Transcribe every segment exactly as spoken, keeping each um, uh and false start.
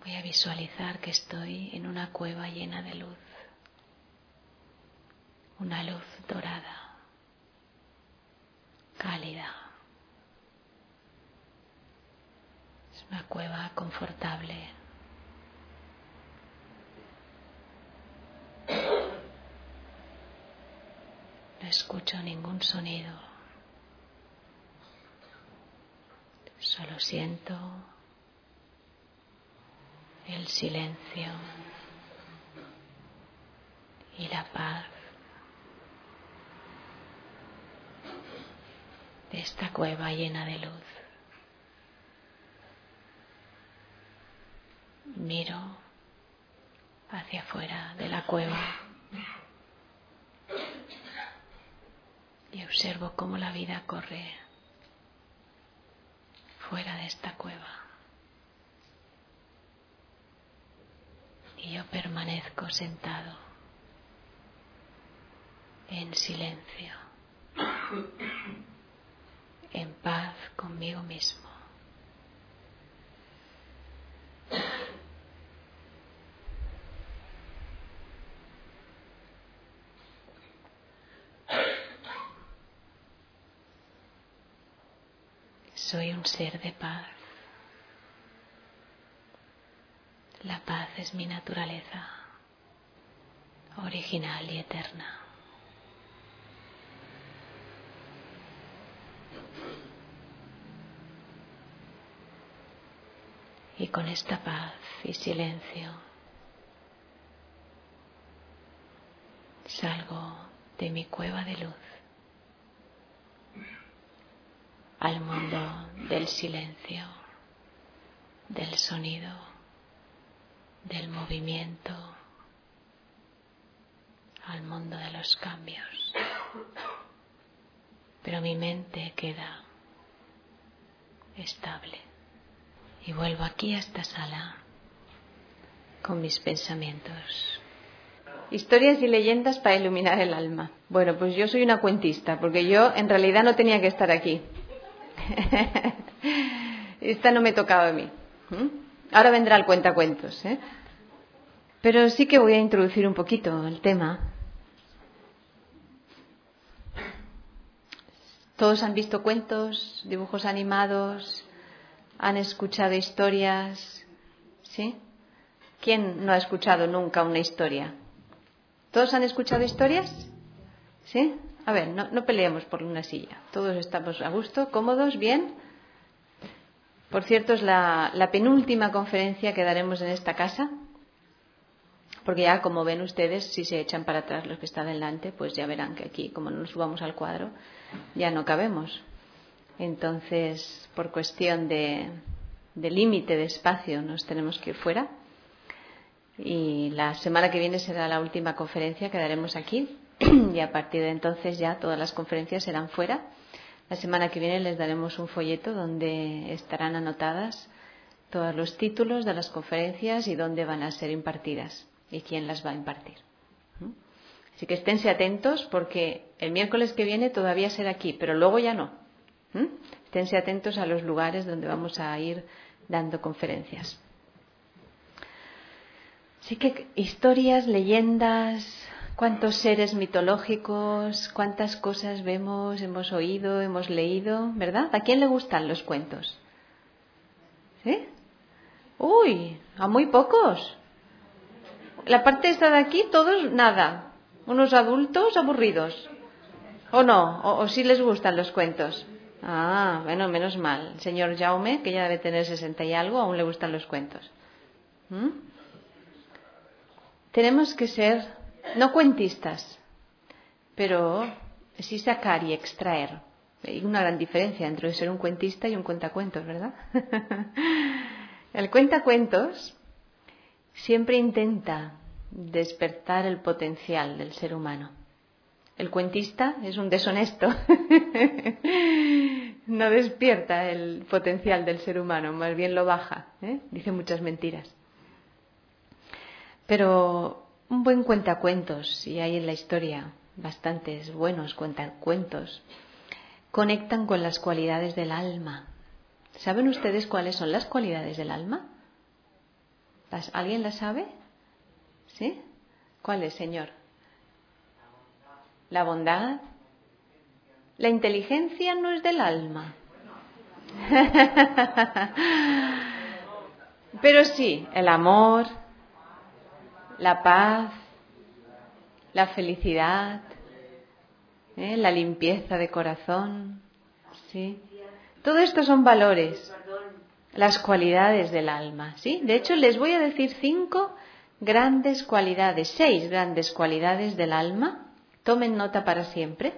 Voy a visualizar que estoy en una cueva llena de luz, una luz dorada, cálida. Es una cueva confortable. No escucho ningún sonido, solo siento el silencio y la paz de esta cueva llena de luz. Miro hacia afuera de la cueva y observo cómo la vida corre fuera de esta cueva. Y yo permanezco sentado en silencio, en paz conmigo mismo. Soy un ser de paz. La paz es mi naturaleza, original y eterna. Y con esta paz y silencio salgo de mi cueva de luz al mundo del silencio, del sonido, del movimiento, al mundo de los cambios. Pero mi mente queda estable. Y vuelvo aquí a esta sala con mis pensamientos. Historias y leyendas para iluminar el alma. Bueno, pues yo soy una cuentista, porque yo en realidad no tenía que estar aquí. Esta no me tocaba a mí. ¿Mm? Ahora vendrá el cuentacuentos, ¿eh? Pero sí que voy a introducir un poquito el tema. Todos han visto cuentos, dibujos animados, han escuchado historias, ¿sí? ¿Quién no ha escuchado nunca una historia? ¿Todos han escuchado historias? ¿Sí? A ver, no, no peleemos por una silla. Todos estamos a gusto, cómodos, bien. Por cierto, es la, la penúltima conferencia que daremos en esta casa, porque ya, como ven ustedes, si se echan para atrás los que están delante, pues ya verán que aquí, como no nos subamos al cuadro, ya no cabemos. Entonces, por cuestión de, de límite de espacio, nos tenemos que ir fuera. Y la semana que viene será la última conferencia que daremos aquí. Y a partir de entonces ya todas las conferencias serán fuera. La semana que viene les daremos un folleto donde estarán anotadas todos los títulos de las conferencias y dónde van a ser impartidas y quién las va a impartir. Así que esténse atentos porque el miércoles que viene todavía será aquí, pero luego ya no. Esténse atentos a los lugares donde vamos a ir dando conferencias. Así que historias, leyendas, cuántos seres mitológicos, cuántas cosas vemos, hemos oído, hemos leído, ¿verdad? ¿A quién le gustan los cuentos? ¿Sí? Uy, a muy pocos. La parte esta de aquí, todos nada. Unos adultos aburridos. ¿O no? ¿O, o sí les gustan los cuentos? Ah, bueno, menos mal. El señor Jaume, que ya debe tener sesenta y algo, aún le gustan los cuentos. ¿Mm? Tenemos que ser, no cuentistas, pero sí sacar y extraer. Hay una gran diferencia entre ser un cuentista y un cuentacuentos, ¿verdad? El cuentacuentos siempre intenta despertar el potencial del ser humano. El cuentista es un deshonesto. No despierta el potencial del ser humano, más bien lo baja, ¿eh? Dice muchas mentiras. Pero un buen cuentacuentos, y hay en la historia bastantes buenos cuentacuentos, conectan con las cualidades del alma. ¿Saben ustedes cuáles son las cualidades del alma? ¿Alguien la sabe? ¿Sí? ¿Cuál es, señor? La bondad. La inteligencia no es del alma. Pero sí, el amor, la paz, la felicidad, ¿eh? La limpieza de corazón, ¿sí? Todo esto son valores, las cualidades del alma, ¿sí? De hecho, les voy a decir cinco grandes cualidades, seis grandes cualidades del alma, tomen nota para siempre,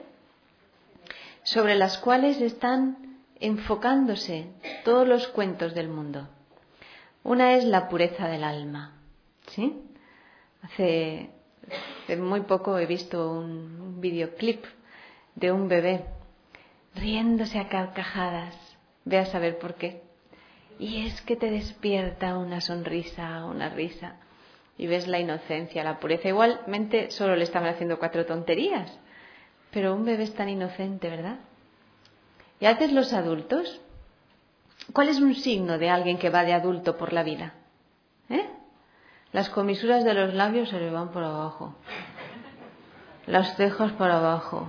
sobre las cuales están enfocándose todos los cuentos del mundo. Una es la pureza del alma, ¿sí? Hace, hace muy poco he visto un videoclip de un bebé riéndose a carcajadas, ve a saber por qué. Y es que te despierta una sonrisa, una risa, y ves la inocencia, la pureza. Igualmente solo le estaban haciendo cuatro tonterías, pero un bebé es tan inocente, ¿verdad? Y a veces los adultos, ¿cuál es un signo de alguien que va de adulto por la vida? ¿Eh? Las comisuras de los labios se le van por abajo, las cejas para abajo,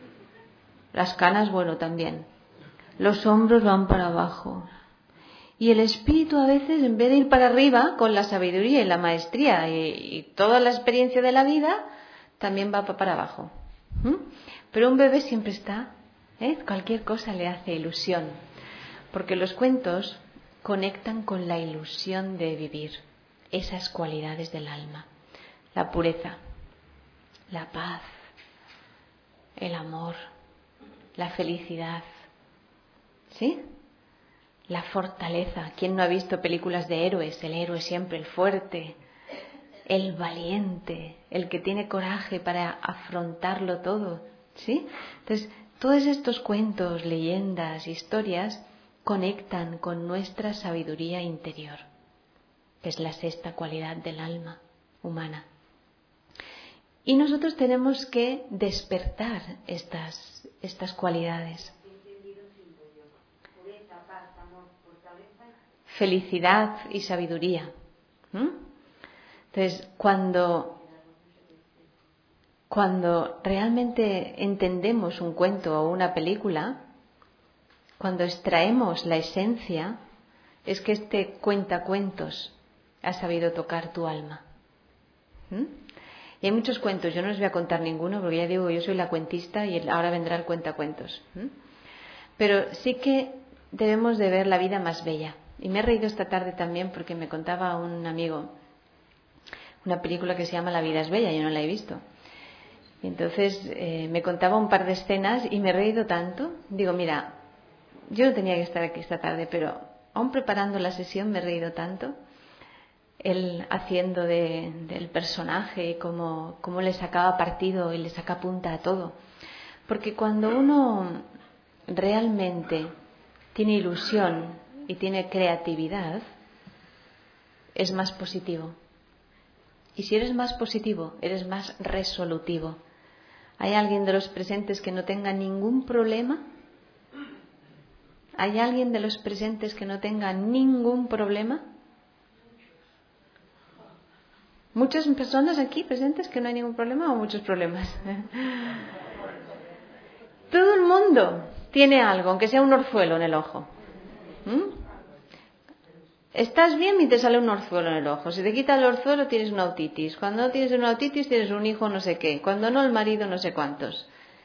las canas, bueno, también, los hombros van para abajo. Y el espíritu a veces, en vez de ir para arriba con la sabiduría y la maestría y, y toda la experiencia de la vida, también va para abajo. ¿Mm? Pero un bebé siempre está, ¿eh? Cualquier cosa le hace ilusión, porque los cuentos conectan con la ilusión de vivir, esas cualidades del alma, la pureza, la paz, el amor, la felicidad, ¿sí? La fortaleza. ¿Quién no ha visto películas de héroes? El héroe siempre, el fuerte, el valiente, el que tiene coraje para afrontarlo todo, ¿sí? Entonces, todos estos cuentos, leyendas, historias conectan con nuestra sabiduría interior, que es la sexta cualidad del alma humana. Y nosotros tenemos que despertar estas, estas cualidades. Felicidad y sabiduría. ¿Mm? Entonces, cuando, cuando realmente entendemos un cuento o una película, cuando extraemos la esencia, es que este cuentacuentos ha sabido tocar tu alma. ¿Mm? Y hay muchos cuentos, yo no les voy a contar ninguno porque ya digo, yo soy la cuentista y ahora vendrá el cuentacuentos. ¿Mm? Pero sí que debemos de ver la vida más bella. Y me he reído esta tarde también porque me contaba un amigo una película que se llama La vida es bella, yo no la he visto. Y entonces eh, me contaba un par de escenas y me he reído tanto. Digo, mira, yo no tenía que estar aquí esta tarde, pero aún preparando la sesión me he reído tanto. Él haciendo de, del personaje y cómo, cómo le sacaba partido y le saca punta a todo. Porque cuando uno realmente tiene ilusión y tiene creatividad, es más positivo. Y si eres más positivo, eres más resolutivo. ¿Hay alguien de los presentes que no tenga ningún problema? ¿Hay alguien de los presentes que no tenga ningún problema? ¿Muchas personas aquí presentes que no hay ningún problema o muchos problemas? Todo el mundo tiene algo, aunque sea un orzuelo en el ojo. ¿Mm? Estás bien y te sale un orzuelo en el ojo. Si te quita el orzuelo tienes una otitis. Cuando no tienes una otitis tienes un hijo no sé qué. Cuando no, el marido no sé cuántos.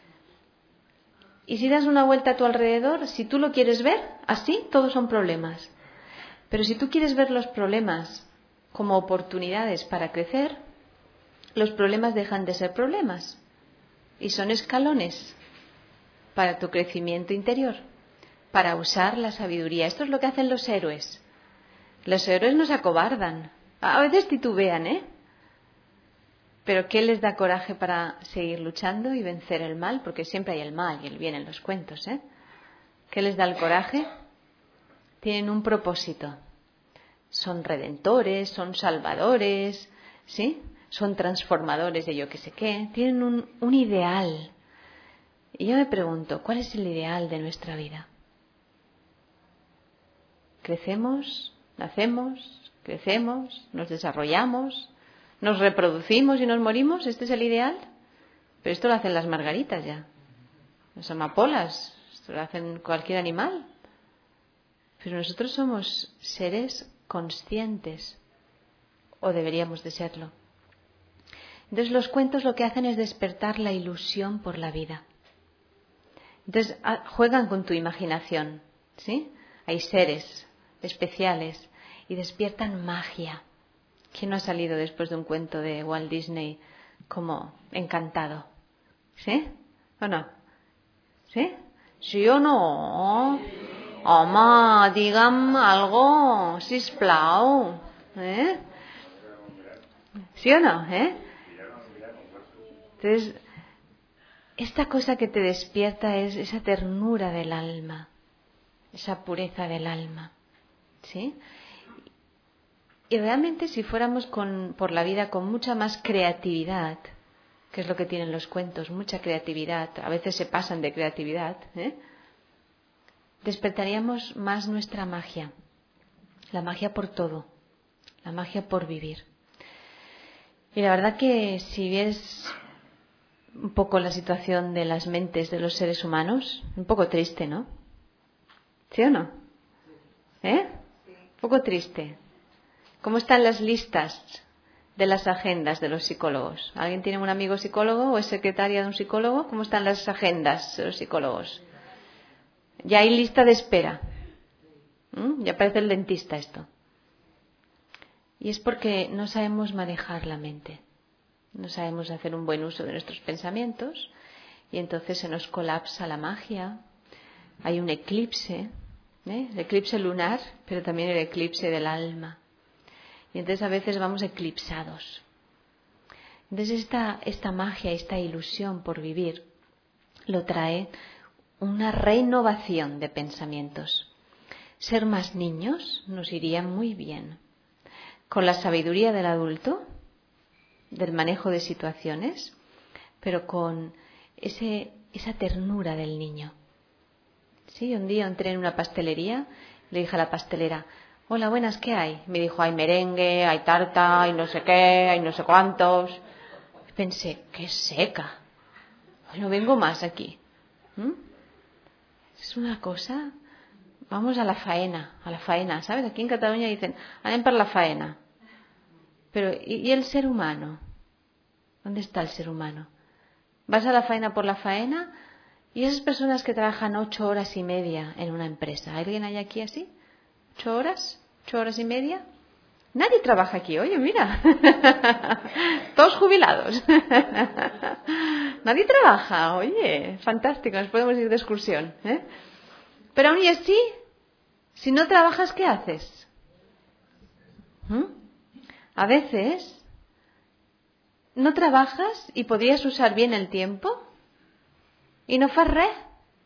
Y si das una vuelta a tu alrededor, si tú lo quieres ver, así todos son problemas. Pero si tú quieres ver los problemas como oportunidades para crecer, los problemas dejan de ser problemas y son escalones para tu crecimiento interior, para usar la sabiduría. Esto es lo que hacen los héroes. Los héroes no se acobardan. A veces titubean, ¿eh? Pero ¿qué les da coraje para seguir luchando y vencer el mal? Porque siempre hay el mal y el bien en los cuentos, ¿eh? ¿Qué les da el coraje? Tienen un propósito. Son redentores, son salvadores, ¿sí? Son transformadores de yo que sé qué. Tienen un, un ideal. Y yo me pregunto, ¿cuál es el ideal de nuestra vida? ¿Crecemos? ¿Nacemos? Crecemos, nos desarrollamos, nos reproducimos y nos morimos. ¿Este es el ideal? Pero esto lo hacen las margaritas ya, las amapolas, esto lo hacen cualquier animal. Pero nosotros somos seres conscientes, o deberíamos de serlo. Entonces los cuentos lo que hacen es despertar la ilusión por la vida. Entonces juegan con tu imaginación, ¿sí? Hay seres especiales y despiertan magia. ¿Quién no ha salido después de un cuento de Walt Disney como encantado? ¿Sí? ¿O no? ¿Sí? ¿Sí o no? Home, digue'm algo, sisplau. ¿Eh? ¿Sí o no? ¿Eh? Entonces, esta cosa que te despierta es esa ternura del alma, esa pureza del alma, ¿sí? Y realmente si fuéramos con, por la vida con mucha más creatividad, que es lo que tienen los cuentos, mucha creatividad, a veces se pasan de creatividad, ¿eh? Despertaríamos más nuestra magia, la magia por todo, la magia por vivir. Y la verdad que si ves un poco la situación de las mentes de los seres humanos, un poco triste, ¿no? ¿Sí o no? ¿Eh? Un poco triste. ¿Cómo están las listas de las agendas de los psicólogos? ¿Alguien tiene un amigo psicólogo o es secretaria de un psicólogo? ¿Cómo están las agendas de los psicólogos? Ya hay lista de espera. ¿Mm? Ya parece el dentista esto. Y es porque no sabemos manejar la mente. No sabemos hacer un buen uso de nuestros pensamientos y entonces se nos colapsa la magia. Hay un eclipse, ¿eh? El eclipse lunar, pero también el eclipse del alma. Y entonces a veces vamos eclipsados. Entonces esta, esta magia, esta ilusión por vivir, lo trae una renovación de pensamientos. Ser más niños nos iría muy bien. Con la sabiduría del adulto, del manejo de situaciones, pero con ese, esa ternura del niño. Sí, un día entré en una pastelería, le dije a la pastelera, hola, buenas, ¿qué hay? Me dijo, hay merengue, hay tarta, hay no sé qué, hay no sé cuántos. Pensé, qué seca. No vengo más aquí. ¿Mm? Es una cosa. Vamos a la faena, a la faena, ¿sabes? Aquí en Cataluña dicen, anem per la faena. Pero, ¿y, y el ser humano? ¿Dónde está el ser humano? Vas a la faena por la faena y esas personas que trabajan ocho horas y media en una empresa. ¿Alguien hay aquí así? ¿Ocho horas? ¿Ocho horas y media? Nadie trabaja aquí, oye, mira. Todos jubilados. Nadie trabaja, oye, fantástico, nos podemos ir de excursión, ¿eh? Pero aún y así, si no trabajas, ¿qué haces? ¿Mm? A veces no trabajas y podrías usar bien el tiempo y no fas res.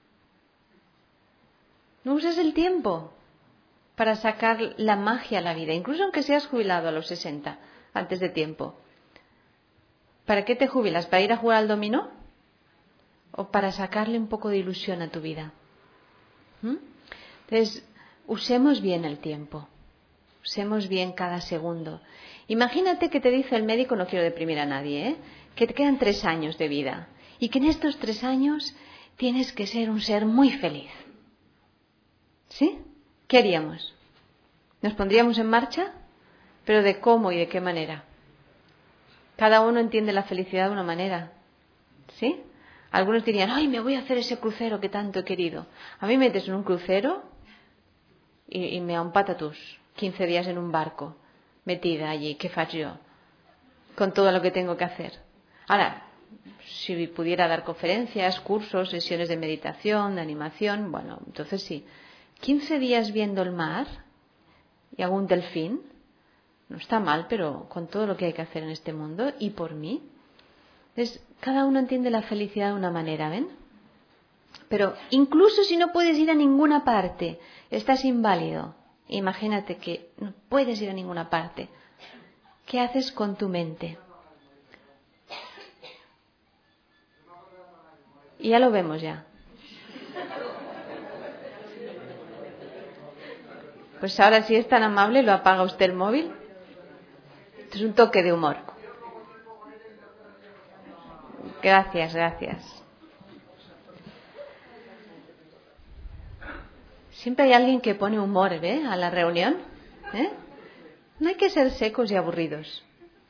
No usas el tiempo para sacar la magia a la vida, incluso aunque seas jubilado a los sesenta, antes de tiempo. ¿Para qué te jubilas? ¿Para ir a jugar al dominó? ¿O para sacarle un poco de ilusión a tu vida? ¿Mm? Entonces, usemos bien el tiempo. Usemos bien cada segundo. Imagínate que te dice el médico, no quiero deprimir a nadie, ¿eh? Que te quedan tres años de vida y que en estos tres años tienes que ser un ser muy feliz. ¿Sí? ¿Qué haríamos? ¿Nos pondríamos en marcha? ¿Pero de cómo y de qué manera? Cada uno entiende la felicidad de una manera. ¿Sí? Algunos dirían, ay, me voy a hacer ese crucero que tanto he querido. A mí me metes en un crucero y, y me da un patatús. quince días en un barco, metida allí, ¿qué faig yo? Con todo lo que tengo que hacer. Ahora, si pudiera dar conferencias, cursos, sesiones de meditación, de animación, bueno, entonces sí. quince días viendo el mar y hago un delfín, no está mal, pero con todo lo que hay que hacer en este mundo y por mí. Entonces, cada uno entiende la felicidad de una manera, ¿ven? Pero incluso si no puedes ir a ninguna parte, estás inválido. Imagínate que no puedes ir a ninguna parte. ¿Qué haces con tu mente? Y ya lo vemos ya. Pues ahora, si es tan amable, ¿lo apaga usted el móvil? Esto es un toque de humor. Gracias, gracias. Siempre hay alguien que pone humor, ¿eh?, a la reunión. ¿Eh? No hay que ser secos y aburridos.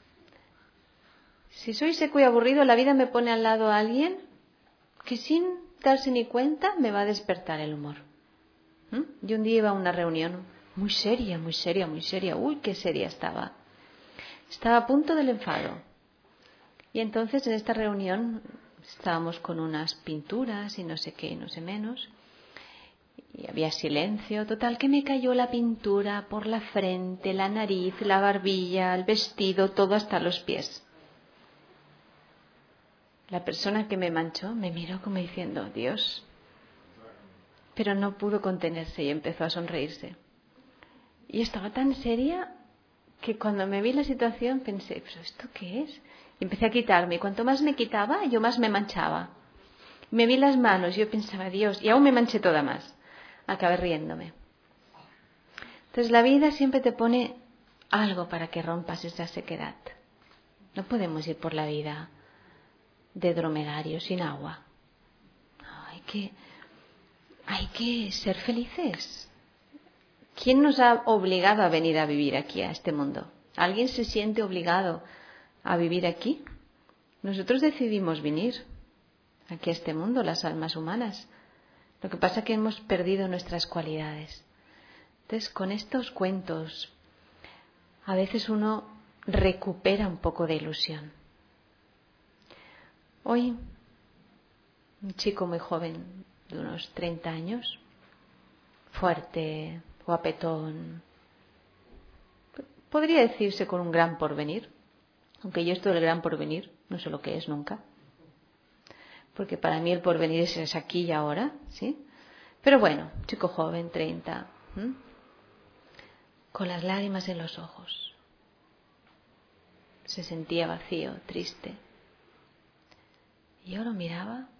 Si soy seco y aburrido, la vida me pone al lado a alguien que sin darse ni cuenta me va a despertar el humor. ¿Mm? Yo un día iba a una reunión muy seria, muy seria, muy seria. Uy, qué seria estaba. Estaba a punto del enfado. Y entonces en esta reunión estábamos con unas pinturas y no sé qué y no sé menos. Y había silencio. Total que me cayó la pintura por la frente, la nariz, la barbilla, el vestido, todo hasta los pies. La persona que me manchó me miró como diciendo, Dios. Pero no pudo contenerse y empezó a sonreírse. Y estaba tan seria que cuando me vi la situación pensé, ¿pero esto qué es? Y empecé a quitarme. Y cuanto más me quitaba, yo más me manchaba. Me vi las manos y yo pensaba, Dios, y aún me manché toda más. Acabé riéndome. Entonces la vida siempre te pone algo para que rompas esa sequedad. No podemos ir por la vida de dromedario sin agua. No, hay que, hay que ser felices. ¿Quién nos ha obligado a venir a vivir aquí, a este mundo? ¿Alguien se siente obligado a vivir aquí? Nosotros decidimos venir aquí a este mundo, las almas humanas. Lo que pasa es que hemos perdido nuestras cualidades. Entonces, con estos cuentos, a veces uno recupera un poco de ilusión. Hoy, un chico muy joven, de unos treinta años, fuerte, guapetón, podría decirse con un gran porvenir, aunque yo esto del gran porvenir no sé lo que es nunca, porque para mí el porvenir es aquí y ahora, ¿sí? Pero bueno, chico joven, treinta, ¿m? con las lágrimas en los ojos, se sentía vacío, triste. Y yo lo miraba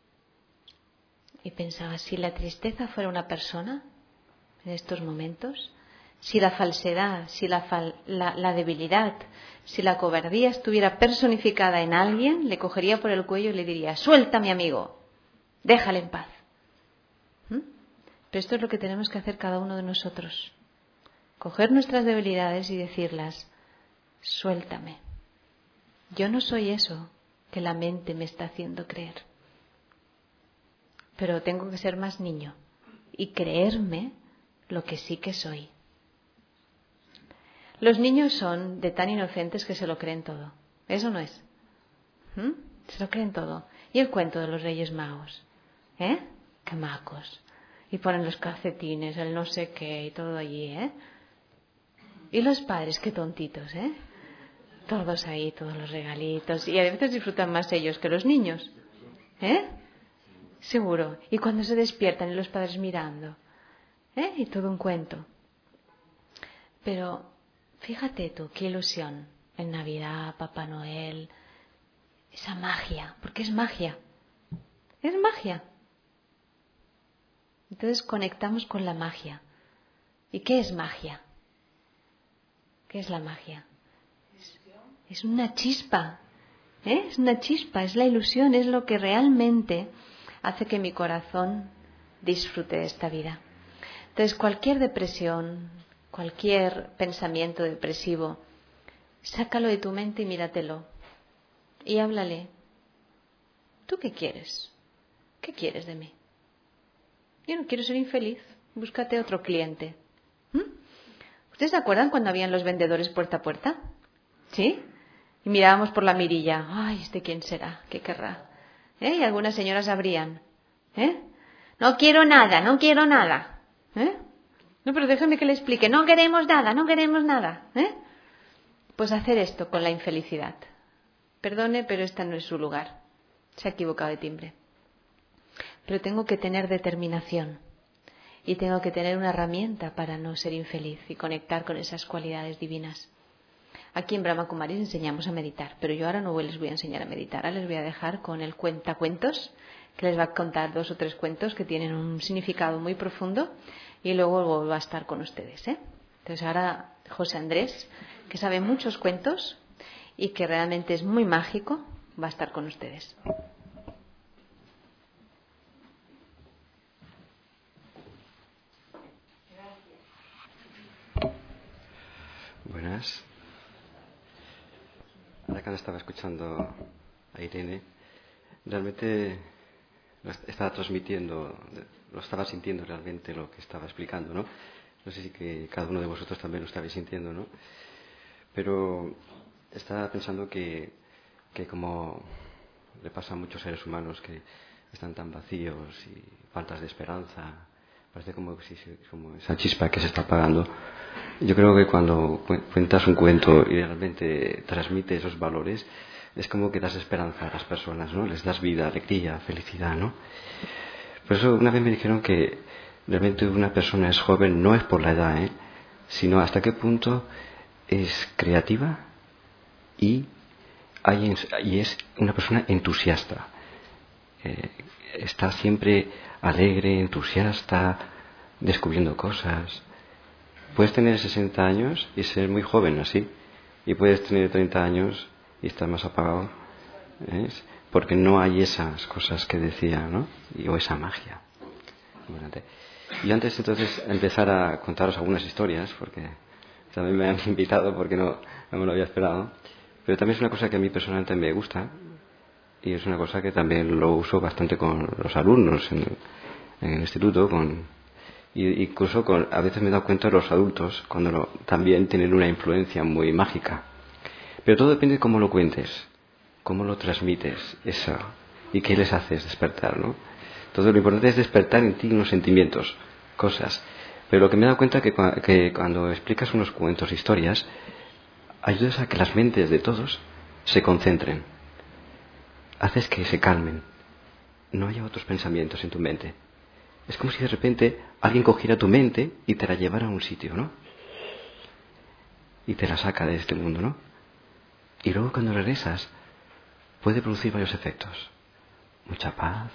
y pensaba, si la tristeza fuera una persona en estos momentos, si la falsedad, si la, fal- la, la debilidad, si la cobardía estuviera personificada en alguien, le cogería por el cuello y le diría, suelta mi amigo, déjale en paz. ¿Mm? Pero esto es lo que tenemos que hacer cada uno de nosotros. Coger nuestras debilidades y decirlas, suéltame. Yo no soy eso que la mente me está haciendo creer. Pero tengo que ser más niño y creerme lo que sí que soy. Los niños son de tan inocentes que se lo creen todo. ¿Eso no es? ¿Mm? Se lo creen todo. Y el cuento de los Reyes Magos. ¿Eh? Qué macos. Y ponen los calcetines, el no sé qué y todo allí, ¿eh? Y los padres, qué tontitos, ¿eh? Todos ahí, todos los regalitos. Y a veces disfrutan más ellos que los niños. ¿Eh? Seguro. Y cuando se despiertan y los padres mirando. ¿Eh? Y todo un cuento. Pero fíjate tú, qué ilusión. En Navidad, Papá Noel. Esa magia. Porque es magia. Es magia. Entonces conectamos con la magia. ¿Y qué es magia? ¿Qué es la magia? Es, es una chispa. ¿Eh? Es una chispa, es la ilusión, es lo que realmente hace que mi corazón disfrute de esta vida. Entonces, cualquier depresión, cualquier pensamiento depresivo, sácalo de tu mente y míratelo. Y háblale. ¿Tú qué quieres? ¿Qué quieres de mí? Yo no quiero ser infeliz. Búscate otro cliente. ¿Mm? ¿Ustedes se acuerdan cuando habían los vendedores puerta a puerta? ¿Sí? Y mirábamos por la mirilla. Ay, ¿este quién será? ¿Qué querrá? ¿Eh? Y algunas señoras abrían. ¿Eh? No quiero nada, no quiero nada. ¿Eh? No, pero déjame que le explique. No queremos nada, no queremos nada. ¿Eh? Pues hacer esto con la infelicidad. Perdone, pero este no es su lugar. Se ha equivocado de timbre. Pero tengo que tener determinación. Y tengo que tener una herramienta para no ser infeliz y conectar con esas cualidades divinas. Aquí en Brahma Kumaris enseñamos a meditar, pero yo ahora no les voy a enseñar a meditar. Ahora les voy a dejar con el cuentacuentos que les va a contar dos o tres cuentos que tienen un significado muy profundo y luego va a estar con ustedes, ¿eh? Entonces ahora José Andrés, que sabe muchos cuentos y que realmente es muy mágico, va a estar con ustedes. Buenas. Ahora que estaba escuchando a Irene, realmente estaba transmitiendo, lo estaba sintiendo realmente lo que estaba explicando, ¿no? No sé si que cada uno de vosotros también lo estabais sintiendo, ¿no? Pero estaba pensando que, que como le pasa a muchos seres humanos que están tan vacíos y faltas de esperanza, parece como, si, como esa chispa que se está apagando. Yo creo que cuando cuentas un cuento y realmente transmite esos valores, es como que das esperanza a las personas, ¿no? Les das vida, alegría, felicidad, ¿no? Por eso una vez me dijeron que realmente una persona es joven no es por la edad, ¿eh? Sino hasta qué punto es creativa y, hay, y es una persona entusiasta. Eh, está siempre alegre, entusiasta, descubriendo cosas. Puedes tener sesenta años y ser muy joven así, y puedes tener treinta años y estar más apagado, ¿ves? Porque no hay esas cosas que decía, ¿no? Y, o esa magia. Y antes entonces empezar a contaros algunas historias, porque también me han invitado porque no, no me lo había esperado, pero también es una cosa que a mí personalmente me gusta y es una cosa que también lo uso bastante con los alumnos en, en el instituto, con, y incluso con, a veces me he dado cuenta de los adultos cuando lo, también tienen una influencia muy mágica. Pero todo depende de cómo lo cuentes, cómo lo transmites, eso, y qué les haces despertar, ¿no? Entonces lo importante es despertar en ti unos sentimientos, cosas. Pero lo que me he dado cuenta es que, que cuando explicas unos cuentos, historias, ayudas a que las mentes de todos se concentren. Haces que se calmen. No haya otros pensamientos en tu mente. Es como si de repente alguien cogiera tu mente y te la llevara a un sitio, ¿no? Y te la saca de este mundo, ¿no? Y luego cuando regresas puede producir varios efectos. Mucha paz,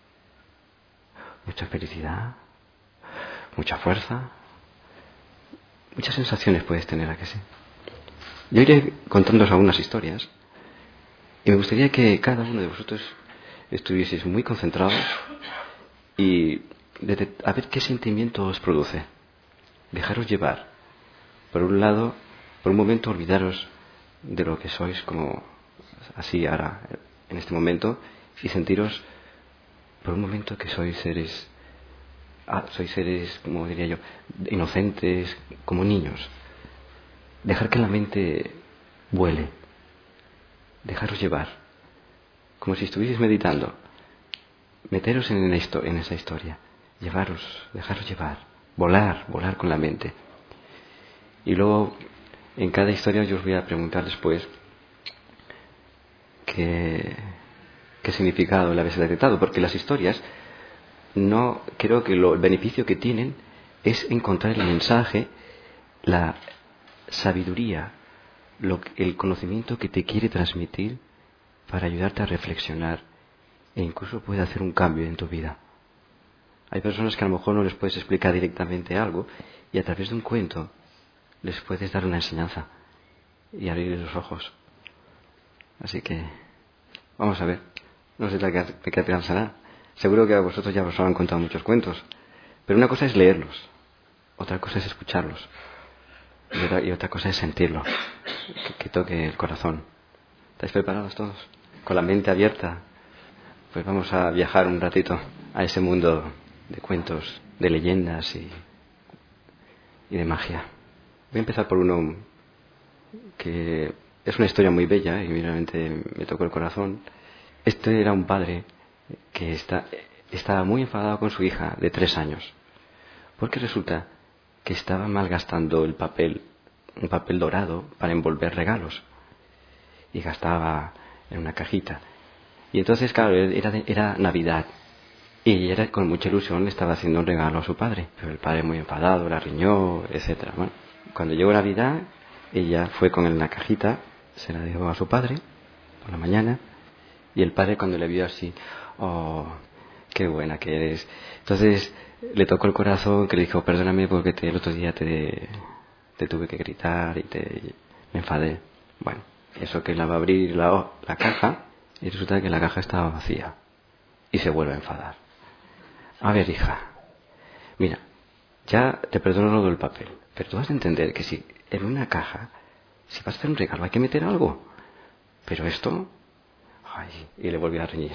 mucha felicidad, mucha fuerza, muchas sensaciones puedes tener, ¿a que sí? Yo iré contándoos algunas historias y me gustaría que cada uno de vosotros estuvieseis muy concentrados y de, a ver qué sentimiento os produce. Dejaros llevar. Por un lado, por un momento olvidaros de lo que sois como así ahora, en este momento, y sentiros por un momento que sois seres, ah, sois seres, como diría yo, inocentes, como niños. Dejar que la mente vuele. Dejaros llevar. Como si estuvieseis meditando. Meteros en, en esa historia. Llevaros, dejaros llevar. Volar, volar con la mente. Y luego, en cada historia yo os voy a preguntar después qué, qué significado le habéis detectado. Porque las historias, no creo que lo, el beneficio que tienen es encontrar el mensaje, la sabiduría, lo, el conocimiento que te quiere transmitir para ayudarte a reflexionar e incluso puede hacer un cambio en tu vida. Hay personas que a lo mejor no les puedes explicar directamente algo y a través de un cuento les puedes dar una enseñanza y abrirles los ojos. Así que vamos a ver, no sé de qué, qué pensará. Seguro que a vosotros ya os han contado muchos cuentos, pero una cosa es leerlos, otra cosa es escucharlos y otra, y otra cosa es sentirlo, que, que toque el corazón. ¿Estáis preparados todos? Con la mente abierta. Pues vamos a viajar un ratito a ese mundo de cuentos, de leyendas y, y de magia. Voy a empezar por uno que es una historia muy bella y realmente me tocó el corazón. Este era un padre que está, estaba muy enfadado con su hija de tres años, porque resulta que estaba malgastando el papel, un papel dorado para envolver regalos, y gastaba en una cajita. Y entonces, claro, era, era Navidad. Y ella era, con mucha ilusión le estaba haciendo un regalo a su padre. Pero el padre muy enfadado, la riñó, etcétera. Bueno, cuando llegó Navidad, ella fue con él en la cajita, se la dio a su padre por la mañana. Y el padre, cuando le vio así, oh, qué buena que eres. Entonces le tocó el corazón, que le dijo, perdóname porque te, el otro día te, te tuve que gritar y te, me enfadé. Bueno, eso que la va a abrir la, la caja y resulta que la caja estaba vacía. Y se vuelve a enfadar. A ver, hija, mira, ya te perdono lo del papel, pero tú vas a entender que si en una caja, si vas a hacer un regalo, hay que meter algo. Pero esto... Ay, y le volvió a reñir.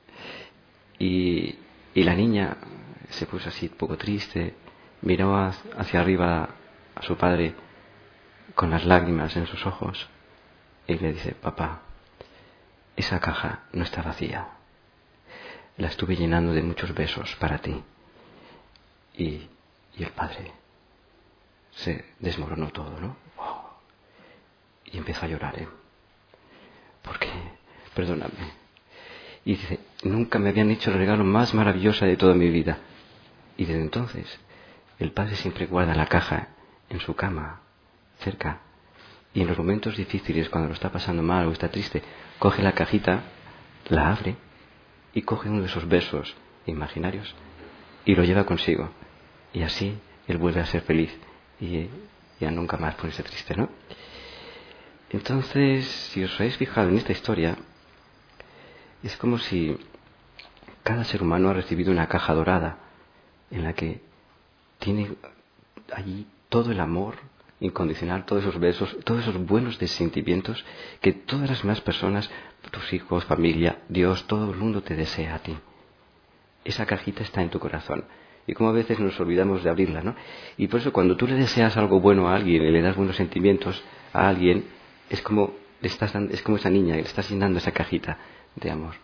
Y, y la niña se puso así un poco triste, miró hacia arriba a su padre con las lágrimas en sus ojos y le dice, papá, esa caja no está vacía. La estuve llenando de muchos besos para ti. Y, y el padre se desmoronó todo, ¿no? Oh, y empezó a llorar, ¿eh? ¿Por qué? Perdóname. Y dice, nunca me habían hecho el regalo más maravilloso de toda mi vida. Y desde entonces, el padre siempre guarda la caja en su cama, cerca. Y en los momentos difíciles, cuando lo está pasando mal o está triste, coge la cajita, la abre y coge uno de esos besos imaginarios y lo lleva consigo. Y así él vuelve a ser feliz y ya nunca más ponerse triste, ¿no? Entonces, si os habéis fijado en esta historia, es como si cada ser humano ha recibido una caja dorada en la que tiene allí todo el amor incondicional, todos esos besos, todos esos buenos sentimientos que todas las demás personas, tus hijos, familia, Dios, todo el mundo te desea a ti. Esa cajita está en tu corazón. Y como a veces nos olvidamos de abrirla, ¿no? Y por eso cuando tú le deseas algo bueno a alguien y le das buenos sentimientos a alguien, es como, le estás dando, es como esa niña que le estás llenando esa cajita de amor.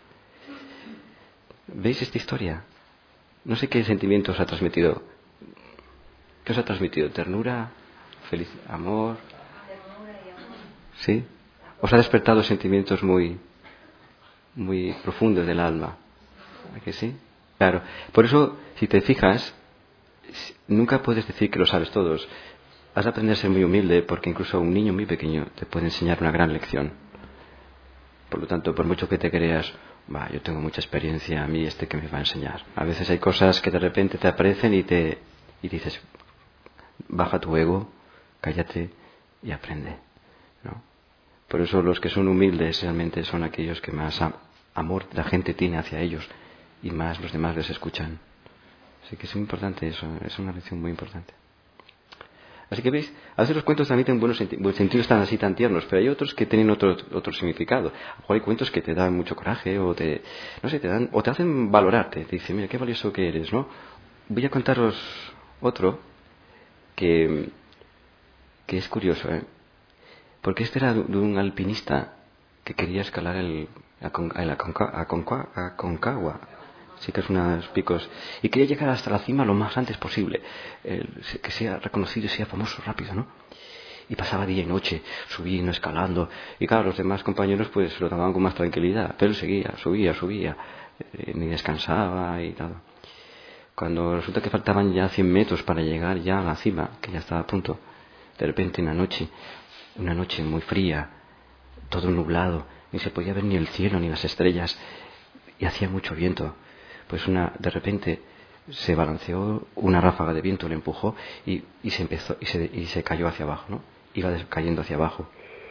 ¿Veis esta historia? No sé qué sentimientos os ha transmitido. ¿Qué os ha transmitido? ¿Ternura? ¿Feliz amor? Ternura y amor. ¿Sí? ¿Os ha despertado sentimientos muy, muy profundos del alma? ¿A que sí? Claro. Por eso, si te fijas, nunca puedes decir que lo sabes todos. Has de aprender a ser muy humilde, porque incluso un niño muy pequeño te puede enseñar una gran lección. Por lo tanto, por mucho que te creas, va, yo tengo mucha experiencia, a mí este que me va a enseñar. A veces hay cosas que de repente te aparecen y te y dices, baja tu ego, cállate y aprende, ¿no? Por eso los que son humildes realmente son aquellos que más amor la gente tiene hacia ellos y más los demás les escuchan. Así que es muy importante eso, es una lección muy importante. Así que veis, a veces los cuentos también tienen buenos sentidos, sentidos tan así tan tiernos, pero hay otros que tienen otro, otro significado. A lo mejor hay cuentos que te dan mucho coraje o te, no sé, te dan, o te hacen valorarte. Te dicen, mira, qué valioso que eres, ¿no? Voy a contaros otro que, que es curioso, ¿eh? Porque este era de un alpinista que quería escalar el, el Aconcagua, Aconcagua. Sí que es unos picos, y quería llegar hasta la cima lo más antes posible, eh, que sea reconocido y sea famoso rápido, ¿no? Y pasaba día y noche subiendo, escalando, y claro, los demás compañeros pues lo tomaban con más tranquilidad, pero él seguía, subía, subía, eh, ni descansaba y nada. Cuando resulta que faltaban ya cien metros para llegar ya a la cima, que ya estaba a punto, de repente una noche, una noche muy fría, todo nublado, ni se podía ver ni el cielo ni las estrellas, y hacía mucho viento. Pues una, de repente se balanceó, una ráfaga de viento le empujó y, y se empezó y se, y se cayó hacia abajo, ¿no? Iba cayendo hacia abajo.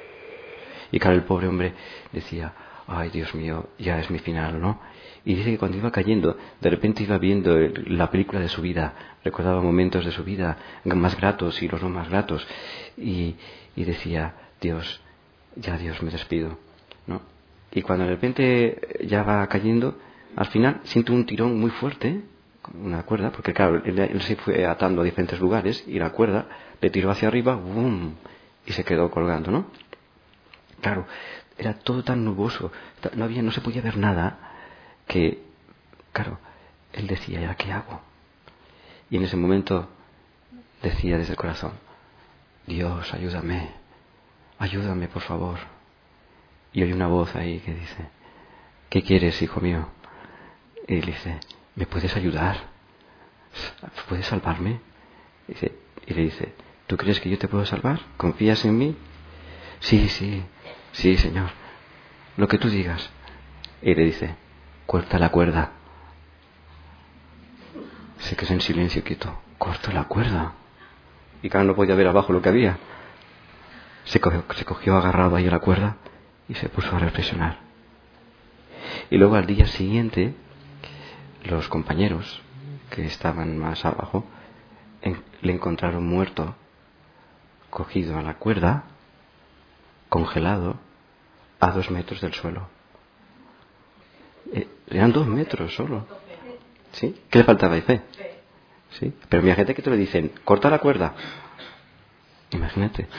Y claro, el pobre hombre decía, ay Dios mío, ya es mi final, ¿no? Y dice que cuando iba cayendo, de repente iba viendo la película de su vida, recordaba momentos de su vida, más gratos y los no más gratos, y, y decía, Dios, ya Dios, me despido, ¿no? Y cuando de repente ya va cayendo, al final siente un tirón muy fuerte, una cuerda, porque claro, él, él se fue atando a diferentes lugares y la cuerda le tiró hacia arriba, ¡bum!, y se quedó colgando, ¿no? Claro, era todo tan nuboso, no había, no se podía ver nada, que, claro, él decía, ¿ya qué hago? Y en ese momento decía desde el corazón, Dios, ayúdame, ayúdame, por favor. Y oye una voz ahí que dice, ¿qué quieres, hijo mío? Y le dice, ¿me puedes ayudar? ¿Puedes salvarme? Y, dice, y le dice, ¿tú crees que yo te puedo salvar? ¿Confías en mí? Sí, sí, sí, Señor, lo que tú digas. Y le dice, corta la cuerda. Se quedó en silencio quieto. Corta la cuerda. Y claro, no podía ver abajo lo que había. Se cogió, se cogió agarrado ahí a la cuerda y se puso a reflexionar. Y luego al día siguiente, los compañeros que estaban más abajo en, le encontraron muerto, cogido a la cuerda, congelado, a dos metros del suelo. Eh, eran dos metros solo. ¿Sí? ¿Qué le faltaba ahí? Fe. ¿Sí? Pero mira, gente que te le dicen, corta la cuerda. Imagínate.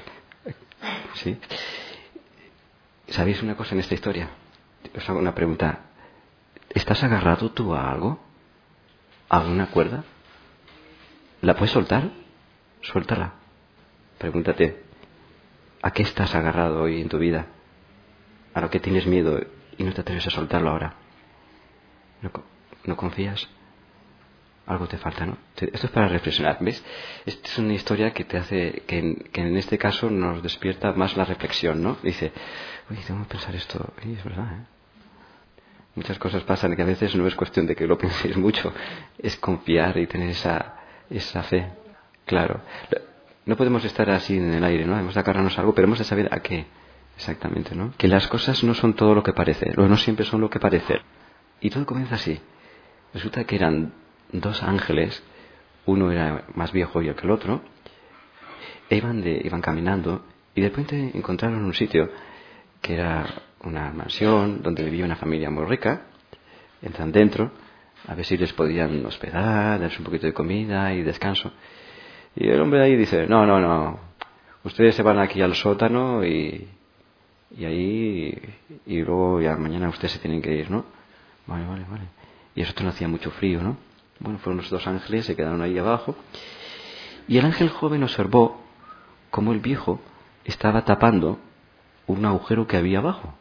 ¿Sí? ¿Sabéis una cosa en esta historia? Os hago una pregunta. ¿Estás agarrado tú a algo? ¿A alguna cuerda? ¿La puedes soltar? Suéltala. Pregúntate, ¿a qué estás agarrado hoy en tu vida? ¿A lo que tienes miedo y no te atreves a soltarlo ahora? ¿No, no confías? Algo te falta, ¿no? Esto es para reflexionar, ¿ves? Esta es una historia que te hace, que en, que en este caso nos despierta más la reflexión, ¿no? Dice, oye, tengo que pensar esto, y es verdad, ¿eh? Muchas cosas pasan que a veces no es cuestión de que lo penséis mucho, es confiar y tener esa, esa fe. Claro, no podemos estar así en el aire, ¿no? Hemos de agarrarnos a algo, pero hemos de saber a qué exactamente, ¿no? Que las cosas no son todo lo que parece, no siempre son lo que parece. Y todo comienza así. Resulta que eran dos ángeles, uno era más viejo que el otro, e iban, de, iban caminando y de repente encontraron un sitio que era una mansión donde vivía una familia muy rica. Entran dentro a ver si les podían hospedar, darles un poquito de comida y descanso. Y el hombre ahí dice, no, no, no, ustedes se van aquí al sótano y, y ahí y luego ya mañana ustedes se tienen que ir, ¿no? Vale, vale, vale. Y eso no hacía mucho frío, ¿no? Bueno, fueron los dos ángeles, se quedaron ahí abajo. Y el ángel joven observó cómo el viejo estaba tapando un agujero que había abajo.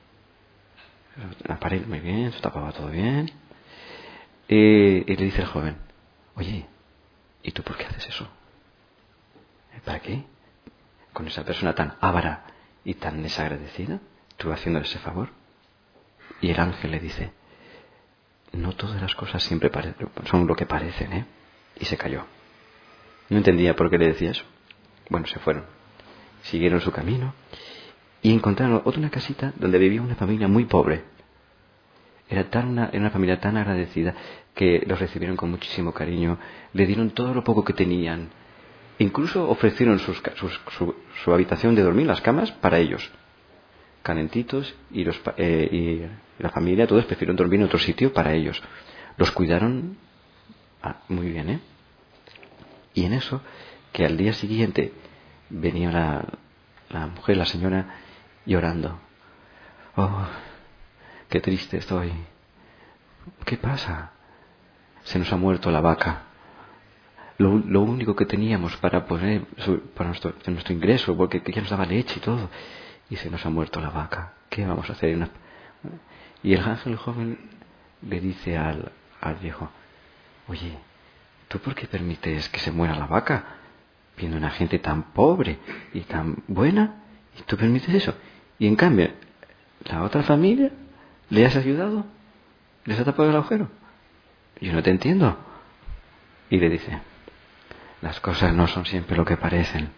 La pared muy bien, se tapaba todo bien. Eh, y le dice el joven, oye, ¿y tú por qué haces eso? ¿Para qué? Con esa persona tan avara y tan desagradecida, tú haciéndole ese favor. Y el ángel le dice, no todas las cosas siempre pare- son lo que parecen, ¿eh? Y se cayó. No entendía por qué le decía eso. Bueno, se fueron. Siguieron su camino y encontraron otra una casita donde vivía una familia muy pobre. Era, tan una, era una familia tan agradecida que los recibieron con muchísimo cariño, le dieron todo lo poco que tenían. Incluso ofrecieron sus, sus, su, su habitación de dormir, las camas, para ellos. Calentitos y, los, eh, y la familia, todos prefirieron dormir en otro sitio para ellos. Los cuidaron ah, muy bien, ¿eh? Y en eso, que al día siguiente venía la, la mujer, la señora, llorando. Oh, qué triste estoy. ¿Qué pasa? Se nos ha muerto la vaca. Lo, lo único que teníamos para poner para nuestro, nuestro ingreso, porque ya nos daba leche y todo. Y se nos ha muerto la vaca. ¿Qué vamos a hacer? Una... Y el ángel joven le dice al, al viejo, oye, ¿tú por qué permites que se muera la vaca? Viendo una gente tan pobre y tan buena, y tú permites eso. Y en cambio, la otra familia, ¿le has ayudado? ¿Les has tapado el agujero? Yo no te entiendo. Y le dice, las cosas no son siempre lo que parecen.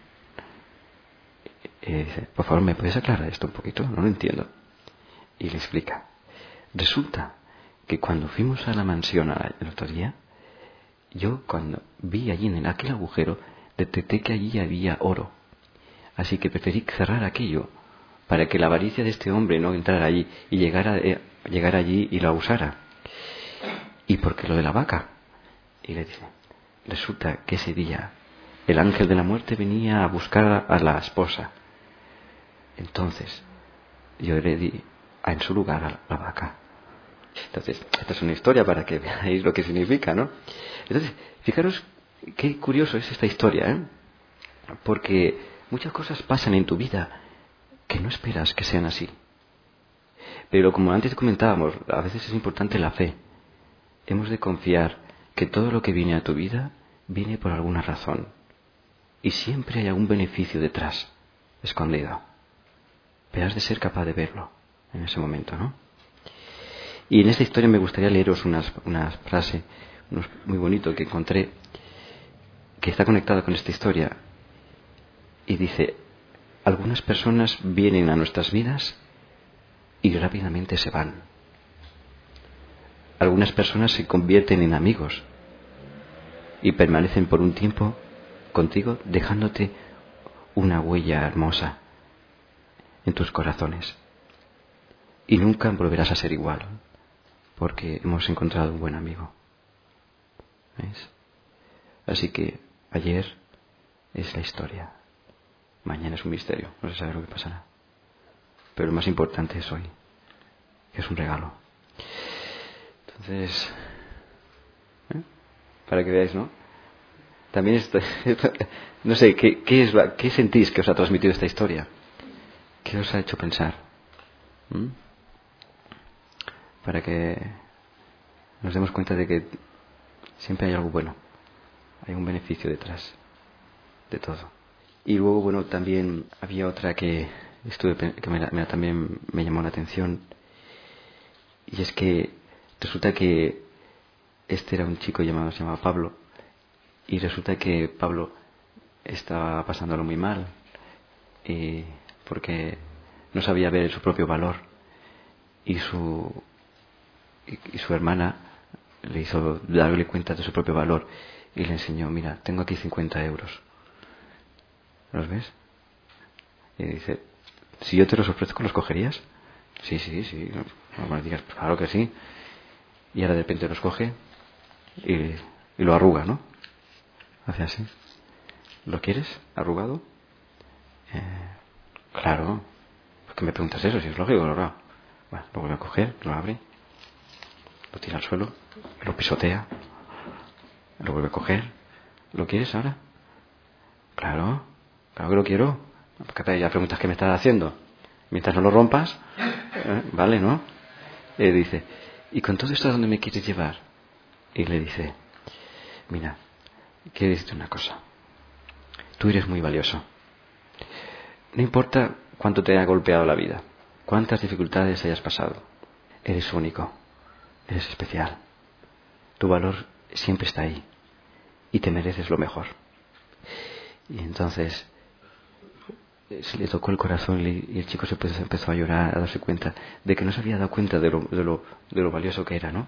Y dice, por favor, ¿me puedes aclarar esto un poquito? No lo entiendo. Y le explica. Resulta que cuando fuimos a la mansión el otro día, yo cuando vi allí en aquel agujero, detecté que allí había oro. Así que preferí cerrar aquello para que la avaricia de este hombre no entrara allí y llegara, eh, llegara allí y la usara. ¿Y por qué lo de la vaca? Y le dice, resulta que ese día el ángel de la muerte venía a buscar a la esposa. Entonces yo le di en su lugar a la vaca. Entonces, esta es una historia para que veáis lo que significa, ¿no? Entonces, fijaros qué curioso es esta historia, ¿eh? Porque muchas cosas pasan en tu vida que no esperas que sean así. Pero como antes comentábamos, a veces es importante la fe. Hemos de confiar que todo lo que viene a tu vida viene por alguna razón. Y siempre hay algún beneficio detrás, escondido. Pero has de ser capaz de verlo en ese momento, ¿no? Y en esta historia me gustaría leeros una, una frase muy bonito que encontré, que está conectada con esta historia. Y dice: algunas personas vienen a nuestras vidas y rápidamente se van. Algunas personas se convierten en amigos y permanecen por un tiempo contigo, dejándote una huella hermosa en tus corazones. Y nunca volverás a ser igual, porque hemos encontrado un buen amigo. ¿Ves? Así que ayer es la historia, mañana es un misterio, no se sabe lo que pasará. Pero lo más importante es hoy, que es un regalo. Entonces, ¿eh? Para que veáis, ¿no? También esto, esto, no sé, ¿qué, qué, es, ¿qué sentís que os ha transmitido esta historia? ¿Qué os ha hecho pensar? ¿Mm? Para que nos demos cuenta de que siempre hay algo bueno, hay un beneficio detrás de todo. Y luego, bueno, también había otra que estuve que me, me, también me llamó la atención, y es que resulta que este era un chico llamado, se llamaba Pablo, y resulta que Pablo estaba pasándolo muy mal, y porque no sabía ver su propio valor, y su y, y su hermana le hizo darle cuenta de su propio valor y le enseñó: mira, tengo aquí cincuenta euros, ¿los ves? Y dice: si yo te los ofrezco, ¿los cogerías? Sí, sí, sí. No, no me digas, claro que sí. Y ahora de repente los coge y, y lo arruga, ¿no? Hace así. ¿Lo quieres arrugado? Eh, claro. ¿Por qué me preguntas eso? Si es lógico, lo hago. Bueno, lo vuelve a coger, lo abre, lo tira al suelo, lo pisotea, lo vuelve a coger. ¿Lo quieres ahora? Claro, claro que lo quiero. Porque ya preguntas qué me estás haciendo. Mientras no lo rompas, ¿eh? Vale, ¿no? Y le dice: ¿y con todo esto a dónde me quieres llevar? Y le dice: mira, quiero decirte una cosa. Tú eres muy valioso. No importa cuánto te haya golpeado la vida, cuántas dificultades hayas pasado. Eres único, eres especial. Tu valor siempre está ahí y te mereces lo mejor. Y entonces se le tocó el corazón y el chico se empezó a llorar, a darse cuenta de que no se había dado cuenta de lo, de lo, de lo valioso que era, ¿no?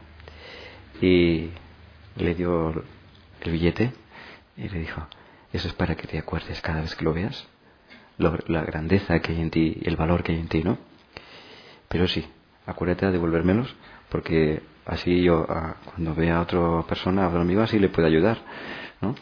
Y le dio el billete y le dijo: eso es para que te acuerdes cada vez que lo veas, lo, la grandeza que hay en ti, el valor que hay en ti, ¿no? Pero sí, acuérdate de devolvérmelos, porque así yo, cuando vea a otra persona, a otro amigo, así le puedo ayudar, ¿no?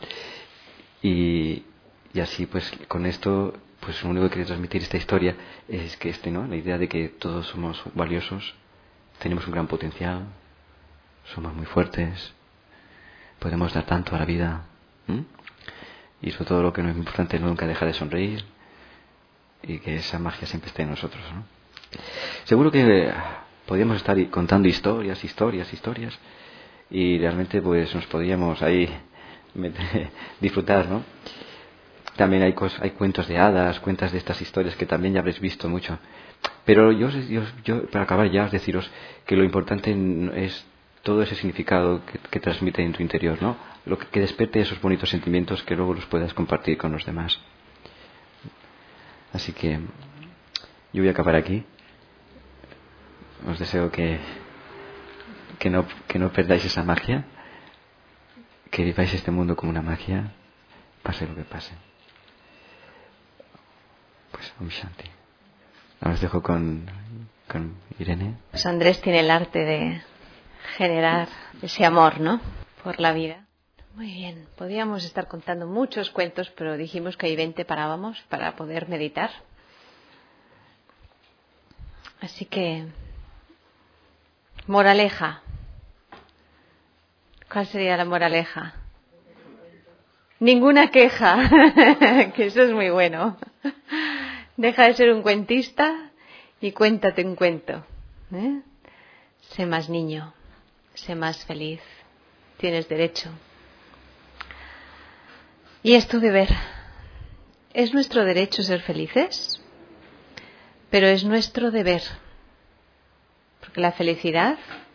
Y, y así, pues, con esto, pues lo único que quiero transmitir esta historia es que este, ¿no? La idea de que todos somos valiosos, tenemos un gran potencial, somos muy fuertes, podemos dar tanto a la vida, ¿m? Y sobre todo lo que no es importante, nunca dejar de sonreír, y que esa magia siempre esté en nosotros, ¿no? Seguro que podríamos estar contando historias, historias, historias, y realmente pues nos podríamos ahí meter, disfrutar, ¿no? También hay, cos, hay cuentos de hadas, cuentas de estas historias que también ya habréis visto mucho. Pero yo, yo, yo para acabar ya, os deciros que lo importante es todo ese significado que, que transmite en tu interior, ¿no? Lo que, que despierte esos bonitos sentimientos que luego los puedas compartir con los demás. Así que yo voy a acabar aquí. Os deseo que, que, no, que no perdáis esa magia, que viváis este mundo como una magia, pase lo que pase. Pues Om Shanti. Ahora os dejo con, con Irene. Pues Andrés tiene el arte de generar ese amor, ¿no? Por la vida. Muy bien, podríamos estar contando muchos cuentos, pero dijimos que hay veinte parábamos para poder meditar. Así que, moraleja. ¿Cuál sería la moraleja? Ninguna queja, que eso es muy bueno. Deja de ser un cuentista y cuéntate un cuento. ¿eh? Sé más niño, sé más feliz, tienes derecho. Y es tu deber. Es nuestro derecho ser felices, pero es nuestro deber. Porque la felicidad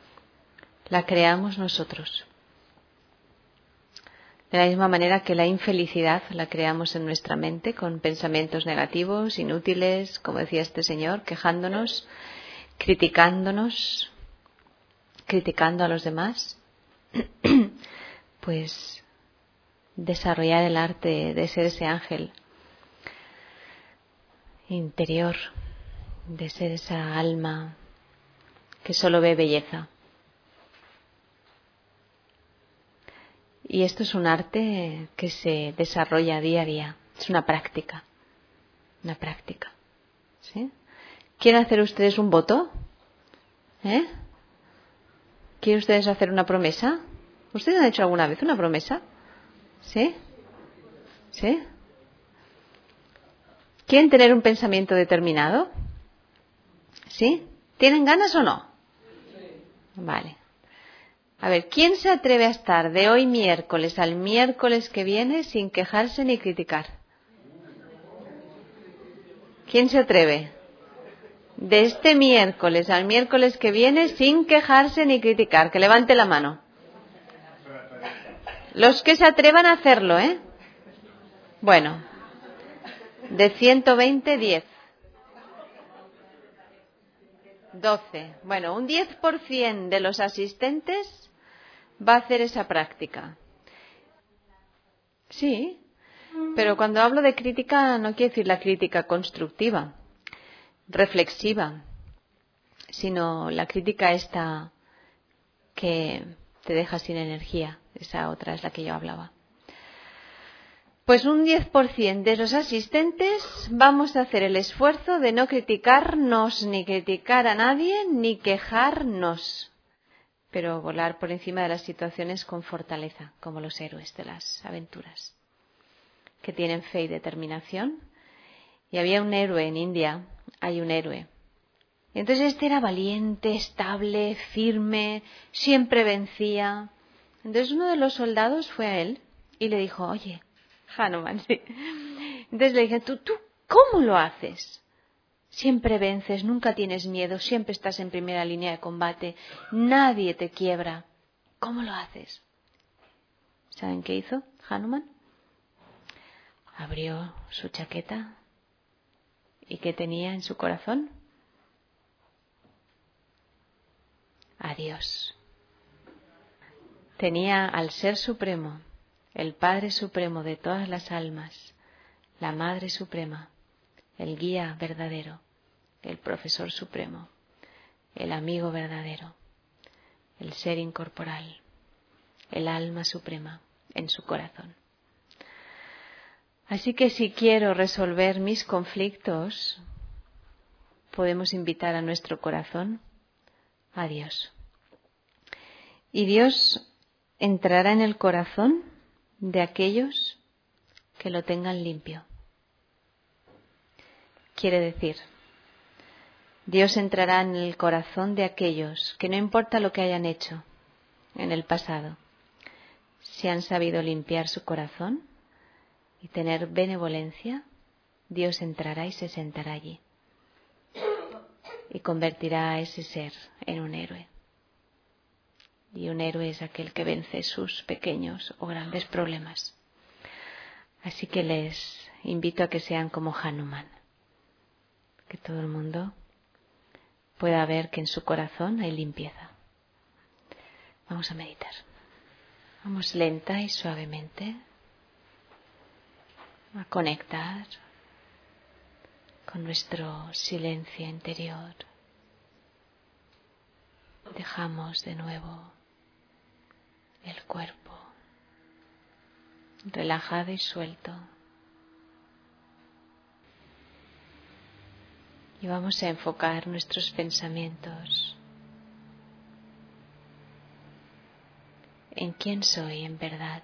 la creamos nosotros. De la misma manera que la infelicidad la creamos en nuestra mente con pensamientos negativos, inútiles, como decía este señor, quejándonos, criticándonos, criticando a los demás, pues desarrollar el arte de ser ese ángel interior, de ser esa alma que solo ve belleza. Y esto es un arte que se desarrolla día a día, es una práctica, una práctica. ¿Sí? ¿Quieren hacer ustedes un voto? ¿Eh? ¿Quieren ustedes hacer una promesa? ¿Ustedes han hecho alguna vez una promesa? ¿Sí? ¿Sí? ¿Quieren tener un pensamiento determinado? ¿Sí? ¿Tienen ganas o no? Vale. A ver, ¿quién se atreve a estar de hoy miércoles al miércoles que viene sin quejarse ni criticar? ¿Quién se atreve? De este miércoles al miércoles que viene sin quejarse ni criticar. Que levante la mano. Los que se atrevan a hacerlo, ¿eh? Bueno, de ciento veinte, diez. doce. Bueno, un diez por ciento de los asistentes va a hacer esa práctica. Sí, pero cuando hablo de crítica no quiero decir la crítica constructiva, reflexiva, sino la crítica esta que te deja sin energía. Esa otra es la que yo hablaba. Pues un diez por ciento de los asistentes vamos a hacer el esfuerzo de no criticarnos, ni criticar a nadie, ni quejarnos, pero volar por encima de las situaciones con fortaleza, como los héroes de las aventuras, que tienen fe y determinación. Y había un héroe en India, hay un héroe. Y entonces este era valiente, estable, firme, siempre vencía. Entonces uno de los soldados fue a él y le dijo, oye, Hanuman, sí. Entonces le dije, ¿tú, tú cómo lo haces? Siempre vences, nunca tienes miedo, siempre estás en primera línea de combate, nadie te quiebra. ¿Cómo lo haces? ¿Saben qué hizo Hanuman? Abrió su chaqueta. ¿Y qué tenía en su corazón? A Dios. Tenía al Ser Supremo, el Padre Supremo de todas las almas, la Madre Suprema, el Guía verdadero, el Profesor Supremo, el Amigo verdadero, el Ser incorporal, el Alma Suprema en su corazón. Así que si quiero resolver mis conflictos, podemos invitar a nuestro corazón a Dios. Y Dios entrará en el corazón de aquellos que lo tengan limpio. Quiere decir, Dios entrará en el corazón de aquellos que no importa lo que hayan hecho en el pasado, si han sabido limpiar su corazón y tener benevolencia, Dios entrará y se sentará allí y convertirá a ese ser en un héroe. Y un héroe es aquel que vence sus pequeños o grandes problemas. Así que les invito a que sean como Hanuman, que todo el mundo pueda ver que en su corazón hay limpieza. Vamos a meditar. Vamos lenta y suavemente a conectar con nuestro silencio interior. Dejamos de nuevo el cuerpo relajado y suelto. Y vamos a enfocar nuestros pensamientos en quién soy en verdad.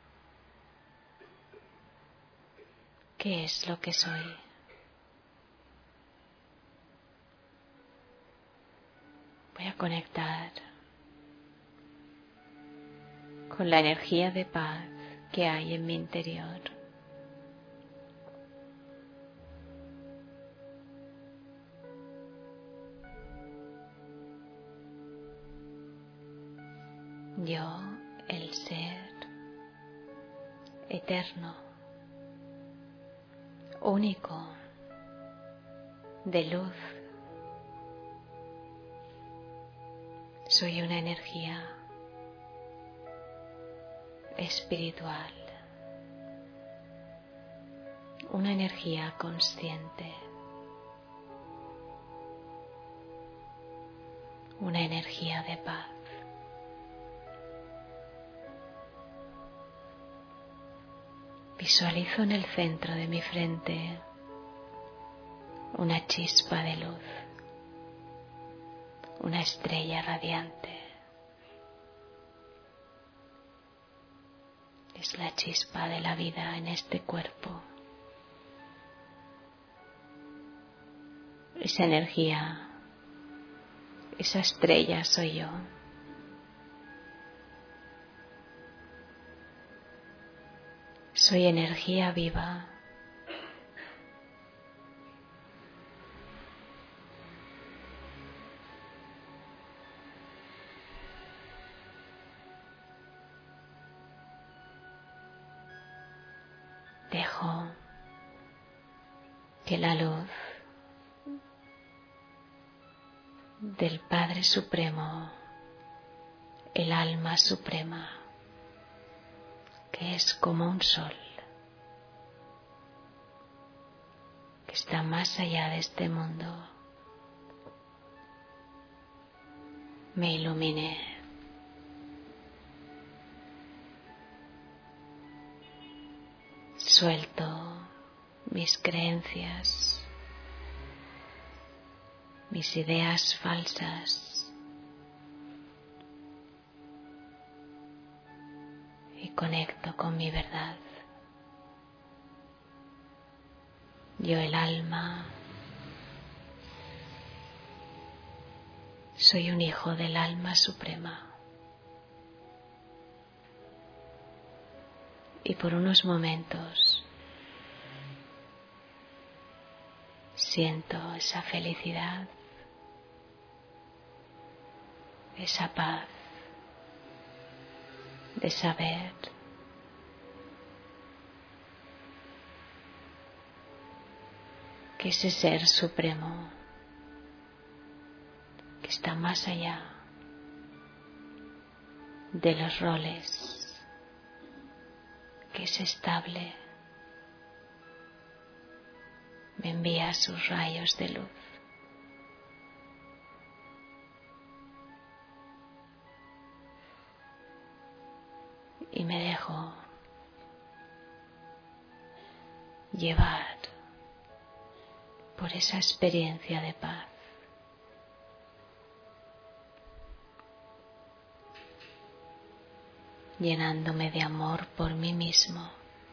¿Qué es lo que soy? Voy a conectar con la energía de paz que hay en mi interior. Yo, el ser eterno, único, de luz, soy una energía espiritual, una energía consciente, una energía de paz. Visualizo en el centro de mi frente una chispa de luz, una estrella radiante. Es la chispa de la vida en este cuerpo. Esa energía, esa estrella soy yo. Soy energía viva. Dejo que la luz del Padre Supremo, el alma suprema, que es como un sol, que está más allá de este mundo, me ilumine. Suelto mis creencias, mis ideas falsas y conecto con mi verdad. Yo, el alma, soy un hijo del alma suprema. Y por unos momentos siento esa felicidad, esa paz de saber que ese ser supremo que está más allá de los roles, que es estable, me envía sus rayos de luz. Y me dejo llevar por esa experiencia de paz. Llenándome de amor por mí mismo,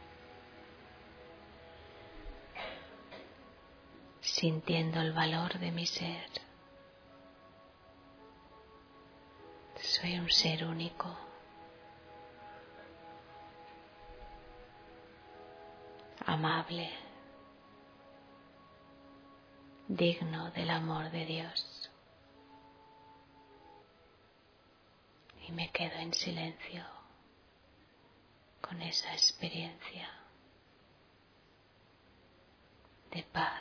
sintiendo el valor de mi ser. Soy un ser único, amable, digno del amor de Dios. Y me quedo en silencio con esa experiencia de paz,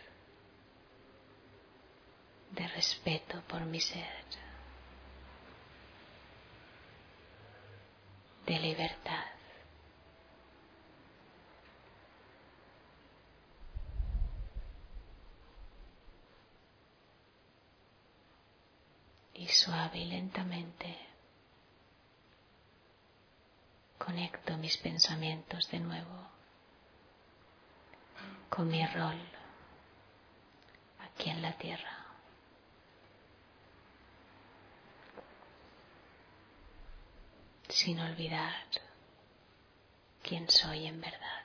de respeto por mi ser, de libertad. Y suave y lentamente conecto mis pensamientos de nuevo con mi rol aquí en la tierra. Sin olvidar quién soy en verdad.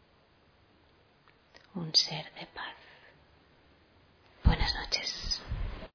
Un ser de paz. Buenas noches.